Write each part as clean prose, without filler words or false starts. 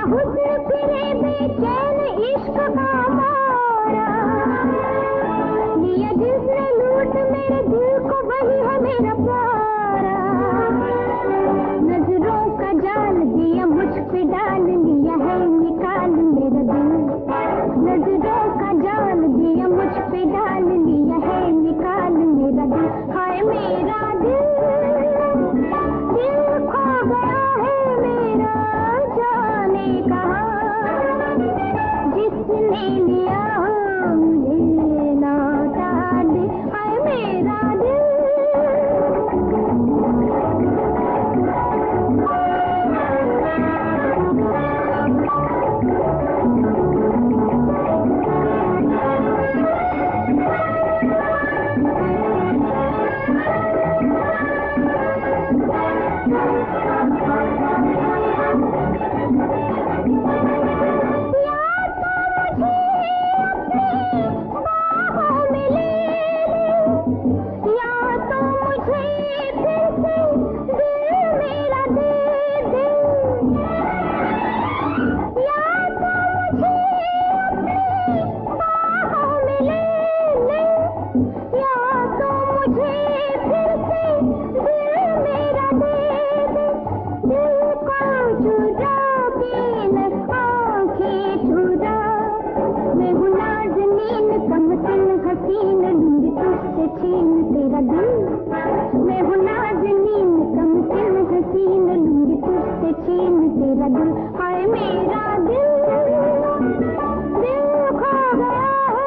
हुस्न फिरे बेचैन इश्क का मारा, लिया जिसने लूट मेरे दिल को वही है मेरा प्यारा। नजरों का जाल दिया मुझ पे डाल, लिया है निकाल मेरा दिल। नजरों का जाल दिया मुझ पे डाल, लिया है निकाल मेरा दिल। हाय मेरा दिल, दिल खो गया है मेरा, जाने कहाँ। जिसने लिया हो मुझे लौटा दे, हाय मेरा दिल।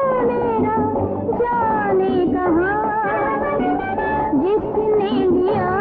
जिसने लिया